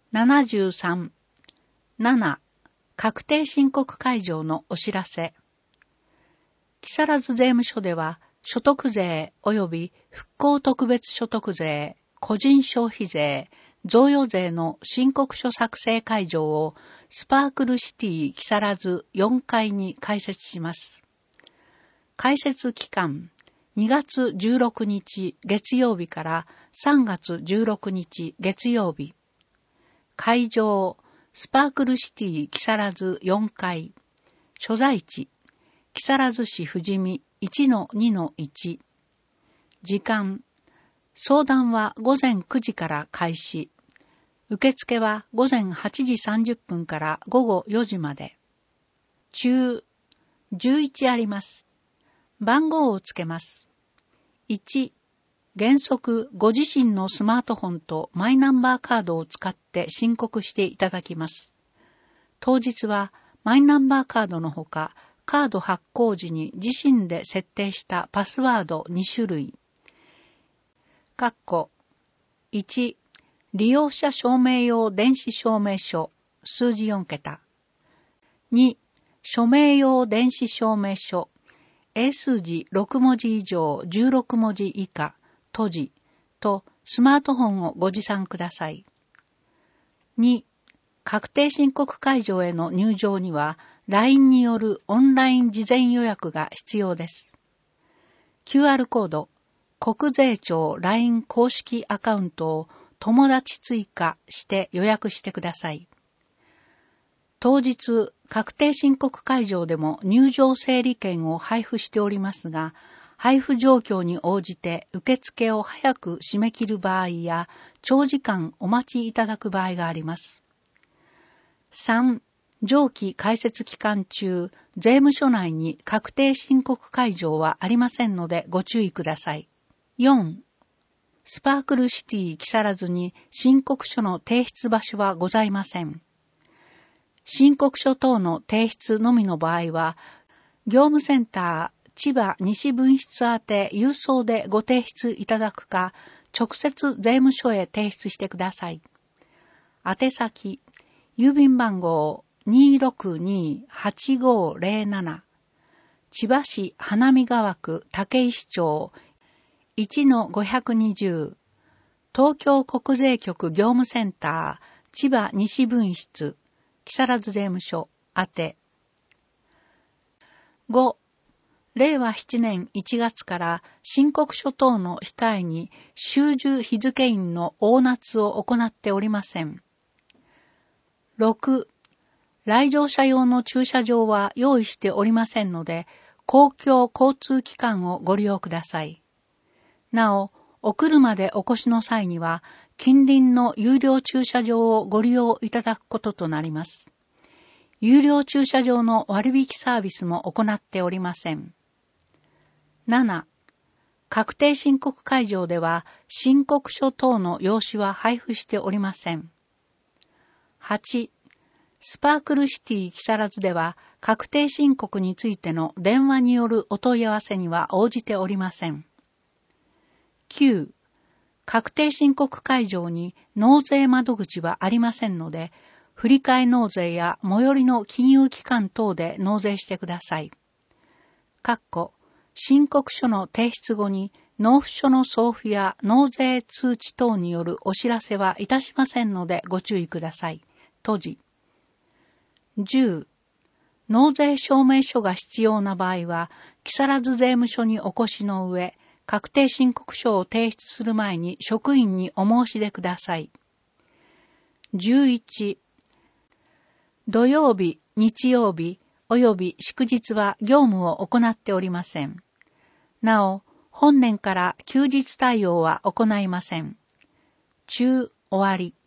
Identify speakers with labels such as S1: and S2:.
S1: 73、7、確定申告開場のお知らせ。木更津税務署では、所得税及び復興特別所得税、個人消費税、贈与税の申告書作成会場をスパークルシティ木更津4階に開設します。開設期間、2月16日月曜日から3月16日月曜日。会場、スパークルシティ木更津4階。所在地、木更津市富士見 1-2-1。時間、相談は午前9時から開始。受付は午前8時30分から午後4時まで。中、11あります。番号をつけます。1、原則ご自身のスマートフォンとマイナンバーカードを使って申告していただきます。当日はマイナンバーカードのほか、カード発行時に自身で設定したパスワード2種類。1、利用者証明用電子証明書、数字4桁。2、署名用電子証明書、英数字6文字以上16文字以下、閉じ、とスマートフォンをご持参ください。2、確定申告会場への入場には、LINE によるオンライン事前予約が必要です。QR コード、国税庁 LINE 公式アカウントを友達追加して予約してください。当日、確定申告会場でも入場整理券を配布しておりますが、配布状況に応じて受付を早く締め切る場合や、長時間お待ちいただく場合があります。3、上記開設期間中、税務署内に確定申告会場はありませんのでご注意ください。4、スパークルシティ木更津に申告書の提出場所はございません。申告書等の提出のみの場合は、業務センター千葉西分室宛て郵送でご提出いただくか、直接税務署へ提出してください。宛先、郵便番号 262-8507 千葉市花見川区武石町 1-520 東京国税局業務センター千葉西分室木更津税務署宛て。5、令和7年1月から申告書等の控えに収受日付印の押捺を行っておりません。6、来場者用の駐車場は用意しておりませんので、公共交通機関をご利用ください。なお、お車でお越しの際には、近隣の有料駐車場をご利用いただくこととなります。有料駐車場の割引サービスも行っておりません。7、確定申告会場では、申告書等の用紙は配布しておりません。8、スパークルシティ木更津では確定申告についての電話によるお問い合わせには応じておりません。9、確定申告会場に納税窓口はありませんので、振替納税や最寄りの金融機関等で納税してください。申告書の提出後に納付書の送付や納税通知等によるお知らせはいたしませんのでご注意ください。閉じ。10、納税証明書が必要な場合は、木更津税務署にお越しの上、確定申告書を提出する前に職員にお申し出ください。11、土曜日、日曜日、及び祝日は業務を行っておりません。なお、本年から休日対応は行いません。終わり。